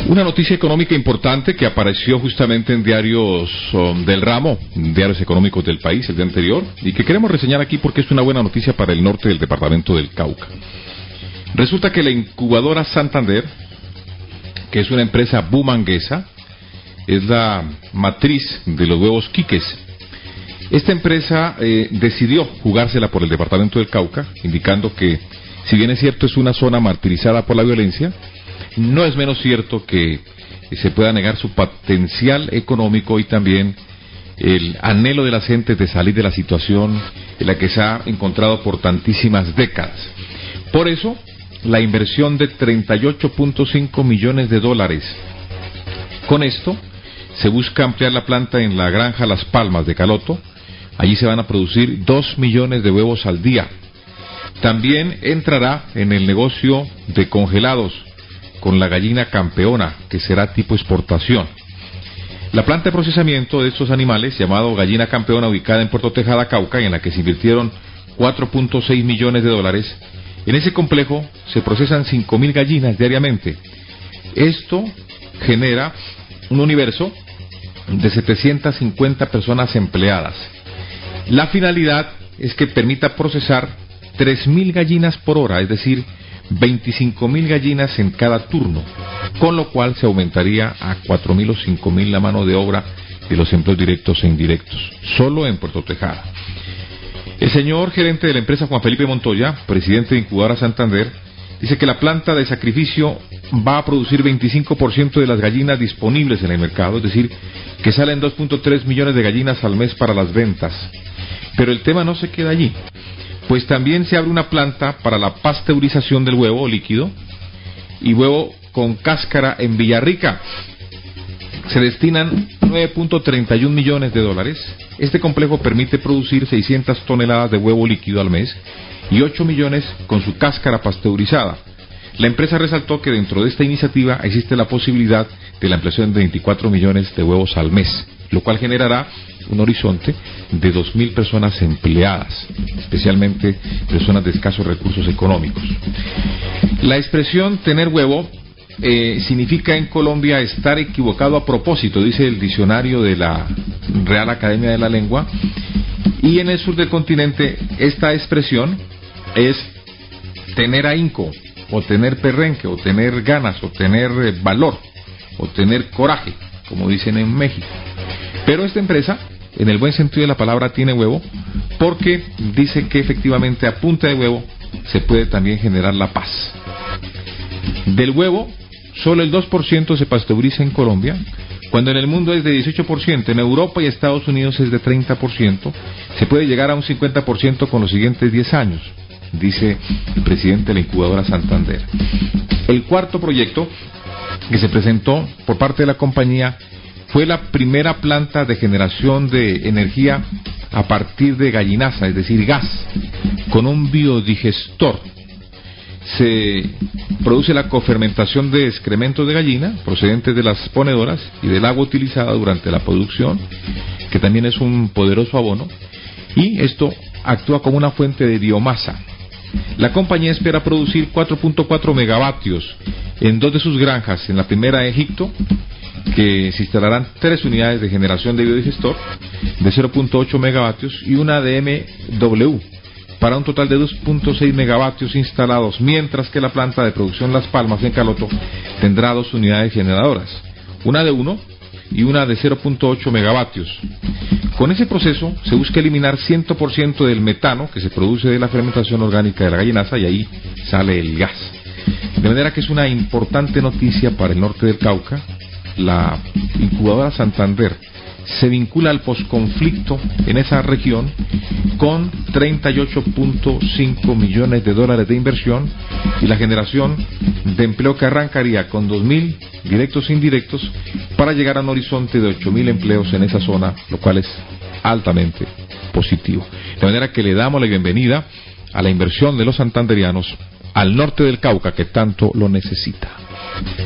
Una noticia económica importante que apareció justamente en diarios del ramo, diarios económicos del país el día anterior, y que queremos reseñar aquí porque es una buena noticia para el norte del departamento del Cauca. Resulta que la incubadora Santander, que es una empresa bumanguesa, es la matriz de los huevos Quiques. Esta empresa decidió jugársela por el departamento del Cauca, indicando que, si bien es cierto es una zona martirizada por la violencia, no es menos cierto que se pueda negar su potencial económico y también el anhelo de las gentes de salir de la situación en la que se ha encontrado por tantísimas décadas. Por eso, la inversión de 38.5 millones de dólares. Con esto, se busca ampliar la planta en la granja Las Palmas de Caloto. Allí se van a producir 2 millones de huevos al día. También entrará en el negocio de congelados con la gallina campeona, que será tipo exportación. La planta de procesamiento de estos animales, llamado Gallina Campeona, ubicada en Puerto Tejada, Cauca, y en la que se invirtieron 4.6 millones de dólares, en ese complejo se procesan 5.000 gallinas diariamente. Esto genera un universo de 750 personas empleadas. La finalidad es que permita procesar 3.000 gallinas por hora, es decir, 25.000 gallinas en cada turno, con lo cual se aumentaría a 4.000 o 5.000 la mano de obra de los empleos directos e indirectos, solo en Puerto Tejada. El señor gerente de la empresa, Juan Felipe Montoya, presidente de Incubadora Santander, dice que la planta de sacrificio va a producir 25% de las gallinas disponibles en el mercado, es decir, que salen 2.3 millones de gallinas al mes para las ventas. Pero el tema no se queda allí, pues también se abre una planta para la pasteurización del huevo líquido y huevo con cáscara en Villarrica. Se destinan 9.31 millones de dólares. Este complejo permite producir 600 toneladas de huevo líquido al mes y 8 millones con su cáscara pasteurizada. La empresa resaltó que dentro de esta iniciativa existe la posibilidad de la ampliación de 24 millones de huevos al mes, lo cual generará un horizonte de 2.000 personas empleadas, especialmente personas de escasos recursos económicos. La expresión tener huevo significa en Colombia estar equivocado a propósito, dice el diccionario de la Real Academia de la Lengua, y en el sur del continente esta expresión es tener ahínco, o tener perrenque, o tener ganas, o tener valor, o tener coraje, como dicen en México. Pero esta empresa, en el buen sentido de la palabra, tiene huevo, porque dice que efectivamente a punta de huevo se puede también generar la paz. Del huevo, solo el 2% se pasteuriza en Colombia, cuando en el mundo es de 18%, en Europa y Estados Unidos es de 30%, se puede llegar a un 50% con los siguientes 10 años, dice el presidente de la incubadora Santander. El cuarto proyecto que se presentó por parte de la compañía fue la primera planta de generación de energía a partir de gallinaza, es decir, gas, con un biodigestor. Se produce la cofermentación de excrementos de gallina procedentes de las ponedoras y del agua utilizada durante la producción, que también es un poderoso abono, y esto actúa como una fuente de biomasa. La compañía espera producir 4.4 megavatios en 2 de sus granjas, en la primera de Egipto, que se instalarán 3 unidades de generación de biodigestor de 0.8 megavatios y una de MW, para un total de 2.6 megavatios instalados, mientras que la planta de producción Las Palmas en Caloto tendrá 2 unidades generadoras, una de 1 y una de 0.8 megavatios. Con ese proceso se busca eliminar 100% del metano que se produce de la fermentación orgánica de la gallinaza, y ahí sale el gas. De manera que es una importante noticia para el norte del Cauca. La incubadora Santander se vincula al posconflicto en esa región con 38.5 millones de dólares de inversión y la generación de empleo que arrancaría con 2.000 directos e indirectos para llegar a un horizonte de 8.000 empleos en esa zona, lo cual es altamente positivo. De manera que le damos la bienvenida a la inversión de los santanderianos al norte del Cauca, que tanto lo necesita.